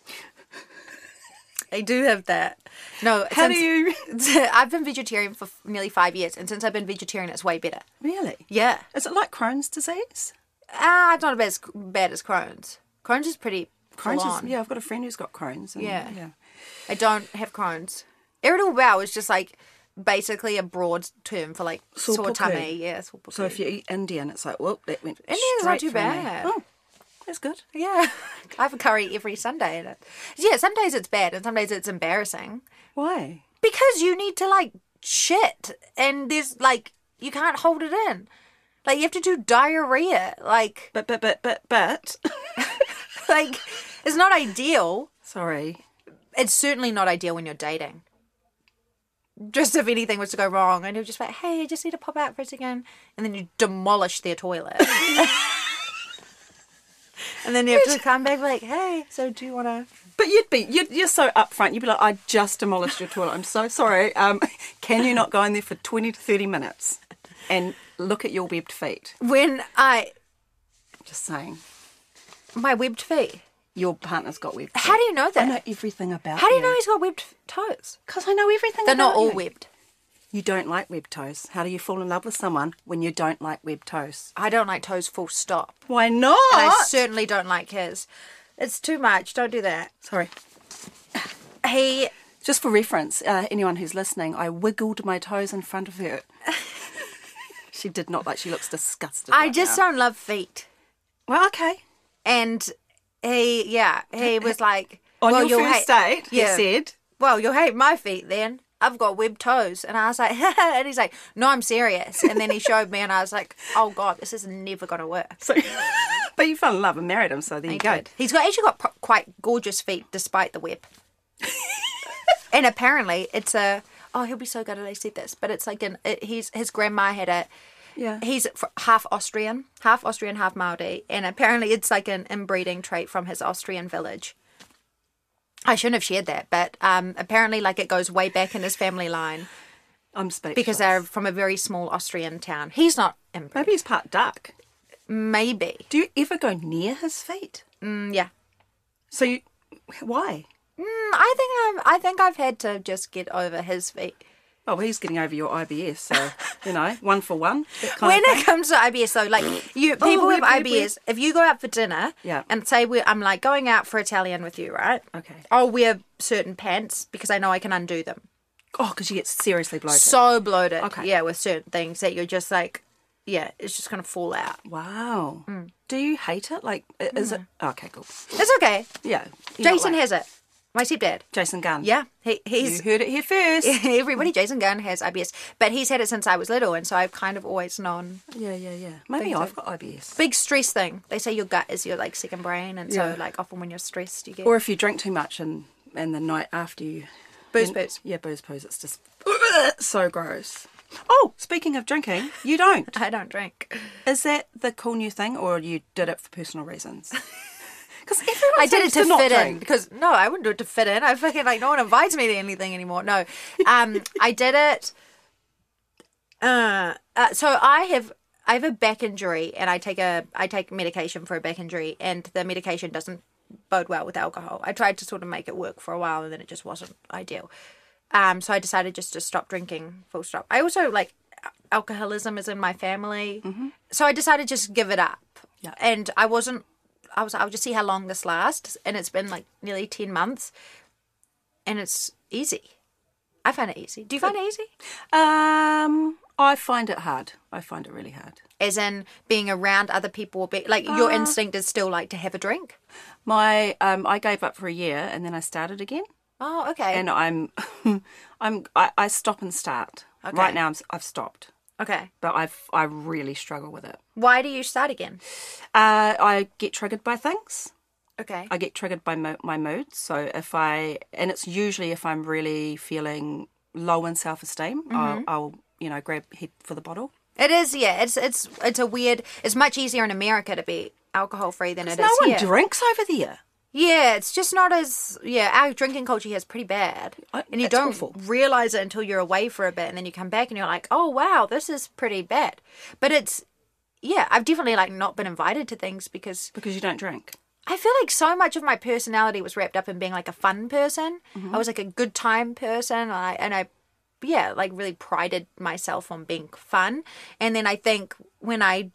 I do have that. No, How do since- you? I've been vegetarian for f- nearly five years, and since I've been vegetarian, it's way better. Really? Yeah, Is it like Crohn's disease? ah, it's not as bad as, bad as Crohn's. Crohn's is pretty Crohn's full is, on. yeah, I've got a friend who's got Crohn's. And, Yeah. yeah. I don't have Crohn's. Irritable bowel is just like basically a broad term for like Sore sore puku. tummy. Yeah, sore So if you eat Indian, it's like, whoop, that went Indian's straight not too through me. bad. Oh, that's good. Yeah, I have a curry every Sunday. And it, yeah, some days it's bad and some days it's embarrassing. Why? Because you need to like shit and there's like you can't hold it in. Like you have to do diarrhea. Like But, but, but, but, but. like it's not ideal. Sorry. It's certainly not ideal when you're dating. Just if anything was to go wrong and you're just like, hey, I just need to pop out for a second, and then you demolish their toilet. And then you have to come back like, hey, so do you want to... But you'd be, you'd, you're so upfront. You'd be like, I just demolished your toilet. I'm so sorry. Um, can you not go in there for twenty to thirty minutes and look at your webbed feet? When I... Just saying. My webbed feet. Your partner's got webbed feet. How do you know that? I know everything about How do you know he's got webbed toes? Because I know everything They're about not all you. webbed. You don't like webbed toes. How do you fall in love with someone when you don't like webbed toes? I don't like toes full stop. Why not? And I certainly don't like his. It's too much. Don't do that. Sorry. He... Just for reference, uh, anyone who's listening, I wiggled my toes in front of her. She did not like, she looks disgusted. I right just now. don't love feet. Well, okay. And he, yeah, he was like... On well, your you'll first hate- date, he said, well, you'll hate my feet then. I've got webbed toes. And I was like, and he's like, no, I'm serious. And then he showed me and I was like, oh God, this is never going to work. so, but you fell in love and married him, so there He you go. did. He's got actually got pro- quite gorgeous feet despite the web. And apparently it's a, oh, he'll be so good that I said this, but it's like an, it, he's, his grandma had a, Yeah. he's fr- half Austrian, half Austrian, half Maori. And apparently it's like an inbreeding trait from his Austrian village. I shouldn't have shared that, but um, apparently like it goes way back in his family line I'm speechless. because they're from a very small Austrian town. He's not inbred. Maybe he's part duck. Maybe. Do you ever go near his feet? Mm, yeah. So you, why? Mm, I think I'm, I think I've had to just get over his feet. Oh, well, he's getting over your I B S, so, you know, one for one. that kind When of thing. it comes to I B S, though, like you, people Oh, with weird, weird, I B S, if you go out for dinner, Yeah. and say we, I'm like going out for Italian with you, right? Okay. I'll wear certain pants because I know I can undo them. Oh, because you get seriously bloated. So bloated, Okay. yeah, with certain things that you're just like, yeah, it's just gonna fall out. Wow. Mm. Do you hate it? Like, i- is it? Okay, cool. It's okay. Yeah. you're not Jason like- has it. My stepdad. Jason Gunn. Yeah, he, You he's heard it here first. everybody. Jason Gunn has I B S, but he's had it since I was little, and so I've kind of always known. Yeah, yeah, yeah. Maybe Think I've so. got I B S. Big stress thing. They say your gut is your like second brain, and Yeah. so like often when you're stressed, you get Or if you drink too much and, and the night after you... booze, then- booze. Yeah, booze, booze. It's just so gross. Oh, speaking of drinking, you don't. I don't drink. Is that the cool new thing, or you did it for personal reasons? Because everyone I did it seems to, not fit in. drink. Because no, I wouldn't do it to fit in. I fucking like no one invites me to anything anymore. No, um, I did it. Uh, uh, so I have I have a back injury, and I take a I take medication for a back injury, and the medication doesn't bode well with alcohol. I tried to sort of make it work for a while, and then it just wasn't ideal. Um, so I decided just to stop drinking. Full stop. I also like alcoholism is in my family, mm-hmm. so I decided just to give it up. Yeah. And I wasn't. I was. I'll just see how long this lasts, and it's been like nearly ten months, and it's easy. I find it easy. Do you find it easy? Um, I find it hard. I find it really hard. As in being around other people, be, like uh, your instinct is still like to have a drink. My, um, I gave up for a year and then I started again. Oh, okay. And I'm, I'm, I, I stop and start. Okay. Right now, I'm, I've stopped, Okay. but I've, I really struggle with it. Why do you start again? Uh, I get triggered by things. Okay. I get triggered by mo- my moods. So if I, and it's usually if I'm really feeling low in self-esteem, mm-hmm. I'll, I'll, you know, grab head for the bottle. It is, yeah. It's it's it's a weird. It's much easier in America to be alcohol free than it no is one here. drinks over there. Yeah, it's just not as yeah. Our drinking culture here is pretty bad, I, and you it's don't awful. realize it until you're away for a bit, and then you come back and you're like, oh wow, this is pretty bad. But it's yeah, I've definitely like not been invited to things because Because you don't drink. I feel like so much of my personality was wrapped up in being like a fun person. Mm-hmm. I was like a good time person, and I, and I, yeah, like really prided myself on being fun. And then I think when I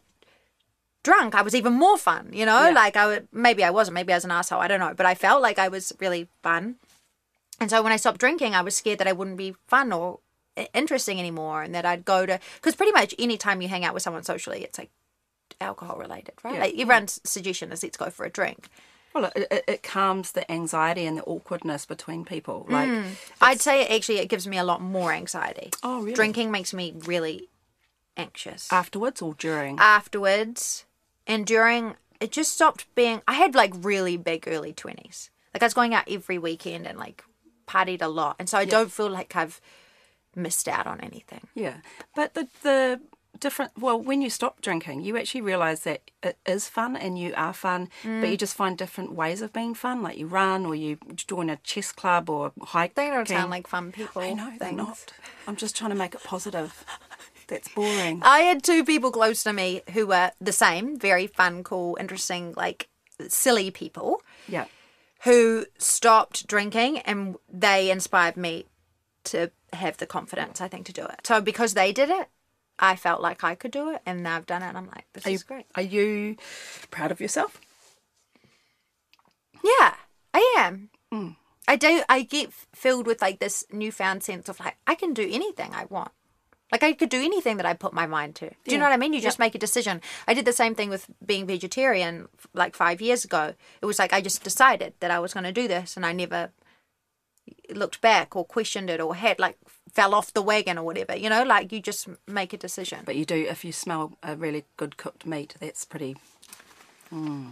drunk, I was even more fun, you know? Yeah. Like I would, maybe I wasn't, maybe I was an asshole, I don't know. But I felt like I was really fun. And so when I stopped drinking, I was scared that I wouldn't be fun or interesting anymore, and that I'd go to, because pretty much any time you hang out with someone socially, it's like alcohol related, right? Yeah. Like everyone's suggestion is let's go for a drink. Well, it, it, it calms the anxiety and the awkwardness between people. Like, Mm. I'd say actually it gives me a lot more anxiety. Oh, really? Drinking makes me really anxious. Afterwards or during? Afterwards and during, it just stopped being, I had like really big early twenties. Like I was going out every weekend and like partied a lot. And so I don't feel like I've missed out on anything. Yeah. But the, the different, well, when you stop drinking, you actually realise that it is fun and you are fun, Mm. but you just find different ways of being fun. Like you run or you join a chess club or hike. They don't sound like fun people. I know, they're things. not. I'm just trying to make it positive. That's boring. I had two people close to me who were the same, very fun, cool, interesting, like silly people Yeah. who stopped drinking, and they inspired me to have the confidence, I think, to do it. So because they did it, I felt like I could do it, and now I've done it, and I'm like, this Are you, is great. Are you proud of yourself? Yeah, I am. Mm. I do. I get filled with like this newfound sense of like, I can do anything I want. Like I could do anything that I put my mind to. Do you Yeah. know what I mean? You just Yep. make a decision. I did the same thing with being vegetarian like five years ago. It was like I just decided that I was going to do this, and I never looked back or questioned it or had like fell off the wagon or whatever. You know, like you just make a decision. But you do, if you smell a really good cooked meat, that's pretty... Mm.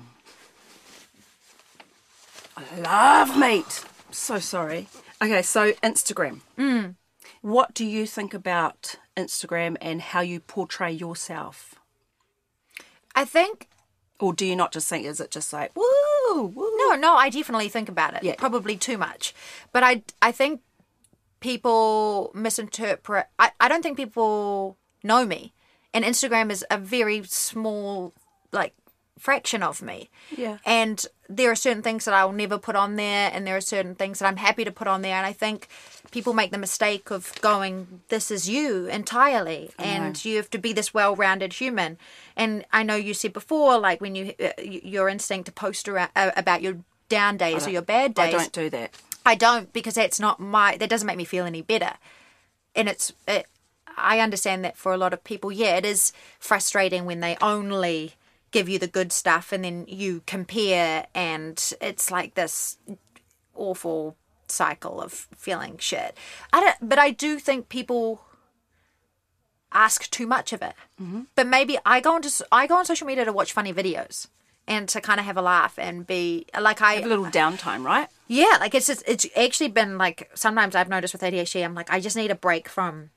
I love meat. So sorry. Okay, so Instagram. Mm. What do you think about Instagram and how you portray yourself? I think Or do you not just think, is it just like, woo, woo? No, no, I definitely think about it. Yeah. Probably too much. But I, I think people misinterpret. I, I don't think people know me. And Instagram is a very small, like, fraction of me. Yeah. And there are certain things that I'll never put on there, and there are certain things that I'm happy to put on there. And I think people make the mistake of going, this is you entirely, and you have to be this well-rounded human. And I know you said before, like when you uh, your instinct to post around, uh, about your down days or your bad days. I don't do that. I don't, because that's not my, that doesn't make me feel any better. And it's, it, I understand that for a lot of people, yeah, it is frustrating when they only give you the good stuff and then you compare, and it's like this awful cycle of feeling shit. I don't, but I do think people ask too much of it. Mm-hmm. But maybe I go into I go on social media to watch funny videos and to kind of have a laugh and be like I Have a little downtime, right? yeah, like it's just, it's actually been like sometimes I've noticed with A D H D, I'm like I just need a break from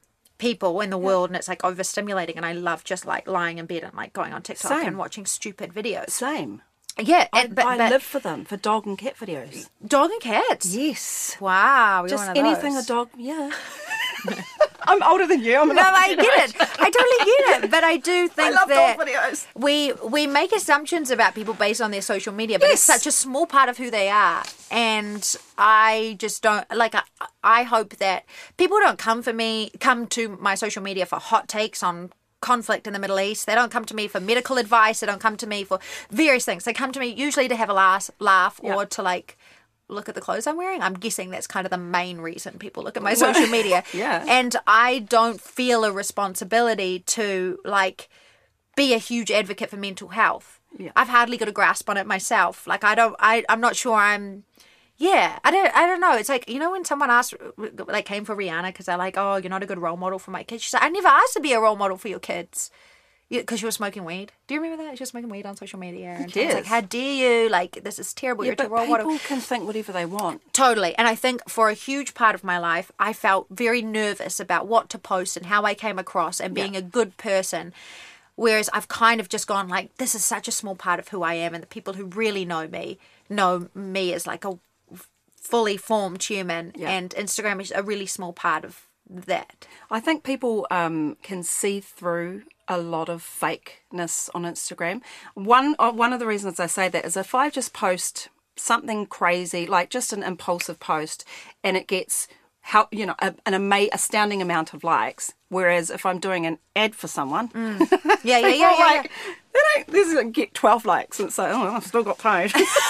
people in the world, and it's like overstimulating, and I love just like lying in bed and like going on TikTok Same. and watching stupid videos. Same. Yeah, I, and, but, I but live for them, for dog and cat videos. dog and cats. Yes. Wow, you're Just one of anything those. a dog, yeah. I'm older than you. I'm No, I get it. I totally get it. But I do think I love that dog videos. we we make assumptions about people based on their social media, but it's Yes. such a small part of who they are. And I just don't like. I, I hope that people don't come for me, come to my social media for hot takes on conflict in the Middle East. They don't come to me for medical advice. They don't come to me for various things. They come to me usually to have a laugh, laugh Yeah. or to like look at the clothes I'm wearing. I'm guessing that's kind of the main reason people look at my social media. Yeah. And I don't feel a responsibility to like be a huge advocate for mental health. Yeah. I've hardly got a grasp on it myself. Like I don't I I'm not sure I'm yeah, I don't I don't know. It's like, you know, when someone asked, like came for Rihanna because they're like, oh, you're not a good role model for my kids. She's like, I never asked to be a role model for your kids. Because she was smoking weed. Do you remember that? She was smoking weed on social media. And it's cares? like, how dare you? Like, this is terrible. Yeah, You're but a role people model. can think whatever they want. Totally. And I think for a huge part of my life, I felt very nervous about what to post and how I came across and being Yeah. a good person. Whereas I've kind of just gone like, this is such a small part of who I am. And the people who really know me know me as like a fully formed human. Yeah. And Instagram is a really small part of that. I think people um, can see through a lot of fakeness on Instagram. One uh, one of the reasons I say that is if I just post something crazy, like just an impulsive post, and it gets how you know a, an ama- astounding amount of likes, whereas if I'm doing an ad for someone, Yeah, yeah, yeah, people yeah, are yeah. like, they don't this is, get twelve likes, and it's like, oh, I've still got paid.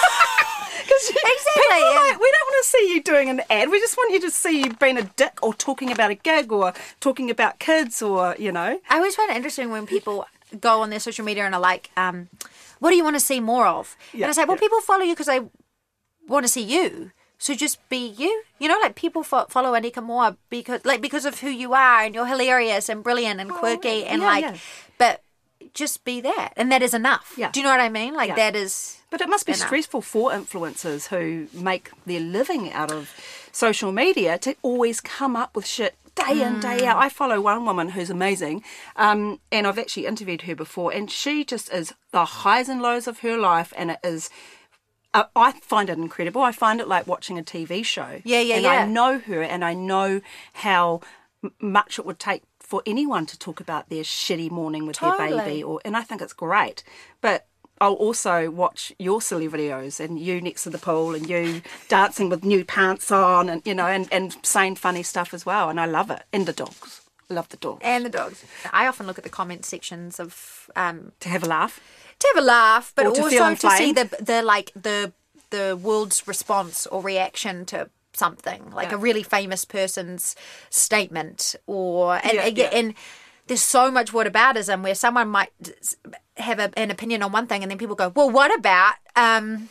Exactly. People are and- like, we don't want to see you doing an ad. We just want you to see you being a dick or talking about a gig or talking about kids or, you know. I always find it interesting when people go on their social media and are like, um, what do you want to see more of? Yeah, and I say, well, yeah. people follow you because they want to see you. So just be you. You know, like people fo- follow Anika Moore because, like, because of who you are and you're hilarious and brilliant and quirky and yeah, like, yeah. but just be that. And that is enough. Yeah. Do you know what I mean? Like Yeah. that is... But it must be enough. stressful for influencers who make their living out of social media to always come up with shit day in, day out. I follow one woman who's amazing, um, and I've actually interviewed her before, and she just is the highs and lows of her life, and it is... Uh, I find it incredible. I find it like watching a T V show. Yeah, yeah, and yeah. I know her, and I know how m- much it would take for anyone to talk about their shitty morning with their Totally. baby, or and I think it's great. But I'll also watch your silly videos and you next to the pool and you dancing with new pants on, and you know, and, and saying funny stuff as well. And I love it. And the dogs, I love the dogs. And the dogs. I often look at the comment sections of... Um, To have a laugh. to have a laugh, but Or to feel also to see inflamed. the the like the the world's response or reaction to something, like Yeah. a really famous person's statement, or and, Yeah, and, yeah. and there's so much whataboutism where someone might have a, an opinion on one thing, and then people go, "Well, what about um,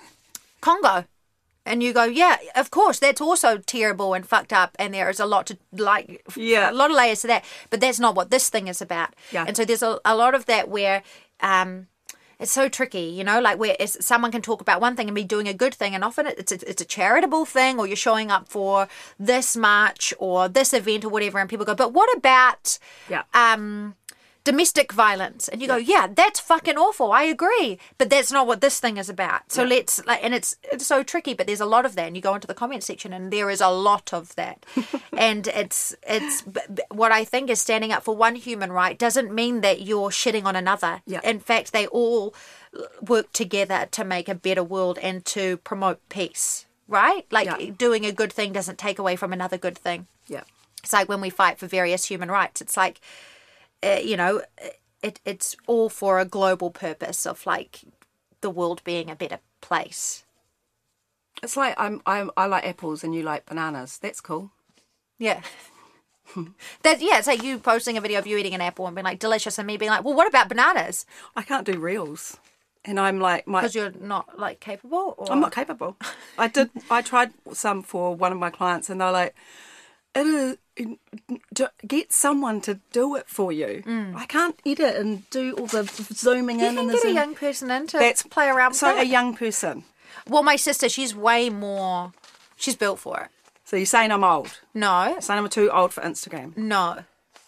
Congo?" And you go, yeah, of course, that's also terrible and fucked up, and there is a lot to like, Yeah. a lot of layers to that. But that's not what this thing is about. Yeah. And so there's a, a lot of that where um, it's so tricky, you know, like where it's, someone can talk about one thing and be doing a good thing, and often it's a, it's a charitable thing, or you're showing up for this march or this event or whatever, and people go, but what about Yeah. um, domestic violence? And you go, yeah, that's fucking awful. I agree, but that's not what this thing is about. So let's like, and it's it's so tricky. But there's a lot of that, and you go into the comment section, and there is a lot of that. And it's it's b- b- what I think is standing up for one human right doesn't mean that you're shitting on another. Yeah. In fact, they all work together to make a better world and to promote peace. Right? Like Yeah. doing a good thing doesn't take away from another good thing. Yeah. It's like when we fight for various human rights. It's like, uh, you know, it it's all for a global purpose of like the world being a better place. It's like I'm, I'm I like apples and you like bananas. That's cool. Yeah. That yeah, it's like you posting a video of you eating an apple and being like delicious, and me being like, well, what about bananas? I can't do reels, and I'm like my. Because you're not like capable. Or... I'm not capable. I did. I tried some for one of my clients, and they're like, "It is to get someone to do it for you. I can't edit and do all the zooming You in can and the get a zoom. young person in to That's play around with So that. a young person. Well, my sister, she's way more. She's built for it. So you're saying I'm old? No, You're saying I'm too old for Instagram? no.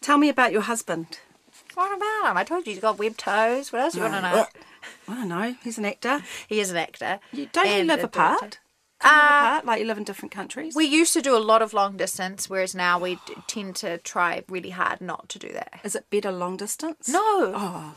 Tell me about your husband. What about him? I told you he's got webbed toes. What else do you want to know? I don't know. He's an actor. He is an actor. You, don't you and live a apart? director. Do you live Uh, apart? Like you live in different countries? We used to do a lot of long distance, whereas now we d- tend to try really hard not to do that. Is it better long distance? No. Oh,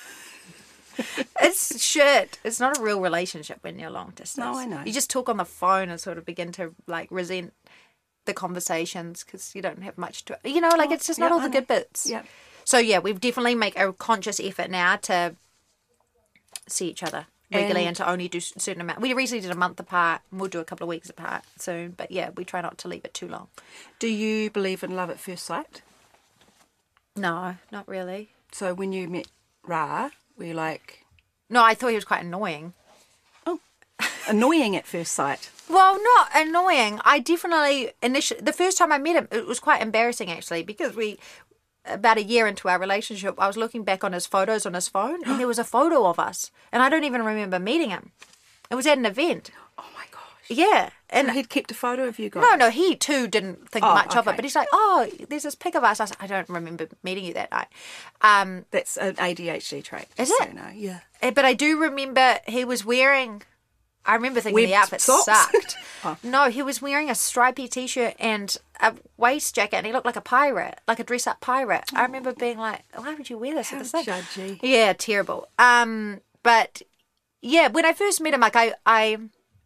It's shit. It's not a real relationship when you're long distance. No, I know. You just talk on the phone and sort of begin to like resent the conversations because you don't have much to, you know, like it's just not yeah, all I the know. good bits. Yeah. So yeah, we definitely make a conscious effort now to see each other regularly and, And- to only do a certain amount. We recently did a month apart and we'll do a couple of weeks apart soon. But yeah, we try not to leave it too long. Do you believe in love at first sight? No, not really. So when you met Ra, were you like No, I thought he was quite annoying. annoying at first sight? Well, not annoying. I definitely initially the first time I met him, it was quite embarrassing actually because we about a year into our relationship, I was looking back on his photos on his phone, and there was a photo of us, and I don't even remember meeting him. It was at an event. Oh my gosh. Yeah, And and he'd kept a photo of you guys. no, no, he too didn't think Oh, much of it, okay. but he's like, oh, there's this pic of us. I, was like, I don't remember meeting you that night. Um, That's an A D H D trait. Is just so it? you know. Yeah. eh, but I do remember he was wearing. I remember thinking Webbed the outfit socks? sucked. Oh. No, he was wearing a stripy t-shirt and a waist jacket, and he looked like a pirate, like a dress-up pirate. I remember being like, "Why would you wear this?" How at this thing? judgy. Yeah, terrible. Um, but yeah, when I first met him, like I, I,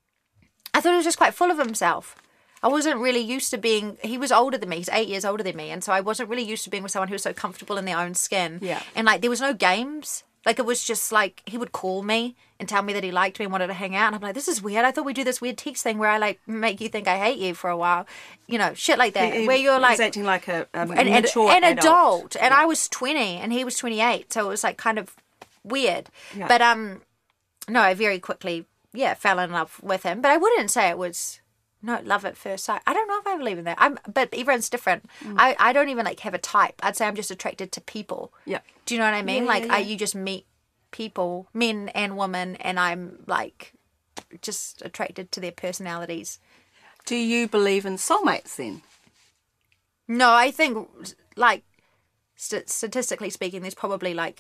I thought he was just quite full of himself. I wasn't really used to being. He was older than me. He's eight years older than me, and so I wasn't really used to being with someone who was so comfortable in their own skin. Yeah. And like there was no games. Like it was just like he would call me and tell me that he liked me and wanted to hang out, and I'm like, this is weird. I thought we do this weird text thing where I like make you think I hate you for a while, you know, shit like that. He- he where you're was like acting like a, a an, an, mature an adult. adult, and I was twenty and he was twenty-eight, so it was like kind of weird. Yeah. But um, no, I very quickly yeah fell in love with him. But I wouldn't say it was no love at first sight. I don't know if I believe in that. I'm, but everyone's different. Mm. I I don't even like have a type. I'd say I'm just attracted to people. Yeah. Do you know what I mean? Yeah, like yeah, I, yeah. you just meet people, men and women, and I'm like just attracted to their personalities. Do you believe in soulmates then? No, I think like st- statistically speaking, there's probably like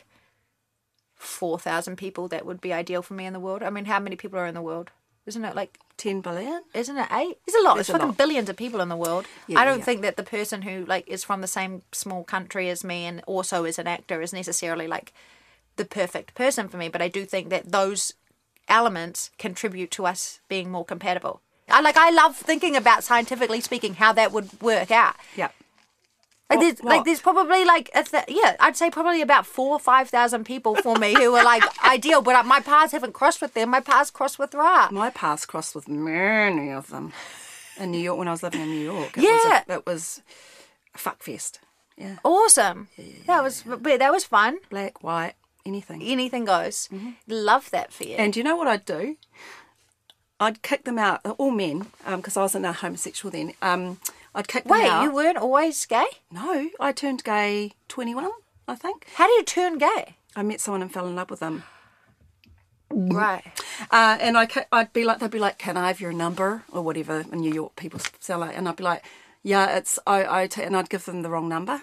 four thousand people that would be ideal for me in the world. I mean, how many people are in the world? Isn't it like ten billion? Isn't it eight? There's a lot. There's There's a fucking lot. billions of people in the world. Yeah, I don't yeah. think that the person who like is from the same small country as me and also is an actor is necessarily like the perfect person for me. But I do think that those elements contribute to us being more compatible. I like. I love thinking about scientifically speaking how that would work out. Yeah. Like What- there's like what? there's probably like a th- yeah I'd say probably about four or five thousand people for me who are like ideal, but my paths haven't crossed with them. My paths crossed with Ra. My paths crossed with many of them in New York when I was living in New York. It Yeah. was a, it was a fuck fest. Yeah, Awesome. That was but that was fun. black, white, anything. Anything goes. Love that for you. And do you know what I'd do? I'd kick them out, all men, because I wasn't a homosexual then. Um, I'd kick them Wait, out. you weren't always gay? No, I turned gay twenty-one, I think. How do you turn gay? I met someone and fell in love with them. Right. Uh, and I, ca- I'd be like, they'd be like, can I have your number? Or whatever, in New York people sound like. And I'd be like, yeah, it's, I, I, t-, and I'd give them the wrong number.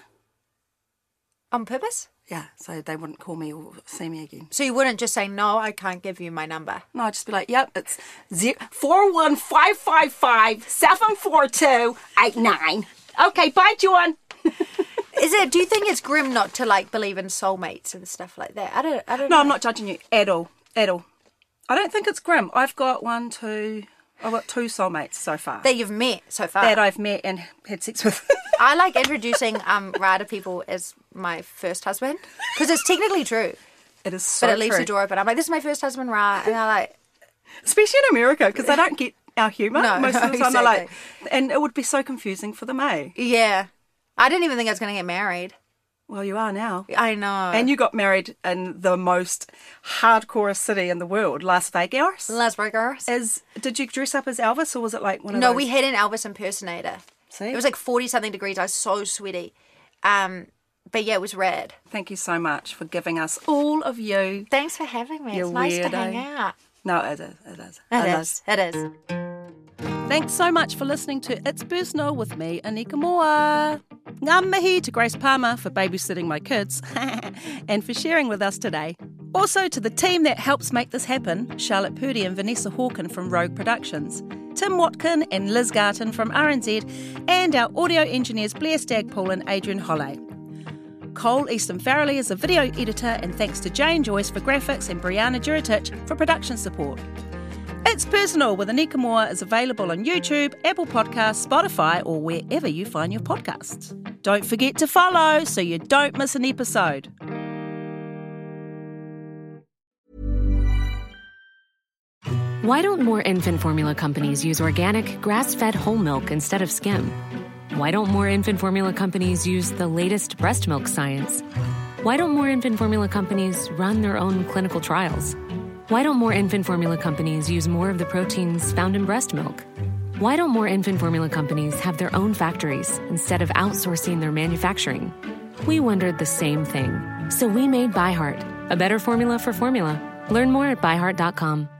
On purpose? Yeah, so they wouldn't call me or see me again. So you wouldn't just say, no, I can't give you my number. No, I'd just be like, yep, it's four one five five five seven four two eight nine. Okay, bye, John. Is it, do you think it's grim not to like believe in soulmates and stuff like that? I don't, I don't No, know. I'm not judging you at all, at all. I don't think it's grim. I've got one, two, I've got two soulmates so far That you've met so far. that I've met and had sex with. I like introducing um, Ra to people as my first husband because it's technically true, It is so but it leaves true. the door open. I'm like, this is my first husband, Ra, and they're like, Especially in America, because they don't get our humour No, most of the no, time. They're like, exactly. and it would be so confusing for them, eh? yeah. I didn't even think I was going to get married. Well, you are now. I know. And you got married in the most hardcore city in the world, Las Vegas. Las Vegas. Is did you dress up as Elvis or was it like one of No, those? we had an Elvis impersonator. See? It was like forty something degrees. I was so sweaty. Um, but yeah, it was rad. Thank you so much for giving us all of you. Thanks for having me. You It's nice weirdo. to hang out. No, it is. It is. It is. It is. Thanks so much for listening to It's Personal with me, Anika Moa. Ngā mihi to Grace Palmer for babysitting my kids and for sharing with us today. Also to the team that helps make this happen, Charlotte Purdy and Vanessa Hawken from Rogue Productions, Tim Watkin and Liz Garton from R N Z, and our audio engineers Blair Stagpool and Adrian Holley. Cole Easton Farrelly is a video editor, and thanks to Jane Joyce for graphics and Brianna Juritich for production support. It's Personal with Anika Moore is available on YouTube, Apple Podcasts, Spotify, or wherever you find your podcasts. Don't forget to follow so you don't miss an episode. Why don't more infant formula companies use organic, grass-fed whole milk instead of skim? Why don't more infant formula companies use the latest breast milk science? Why don't more infant formula companies run their own clinical trials? Why don't more infant formula companies use more of the proteins found in breast milk? Why don't more infant formula companies have their own factories instead of outsourcing their manufacturing? We wondered the same thing. So we made ByHeart, a better formula for formula. Learn more at by heart dot com.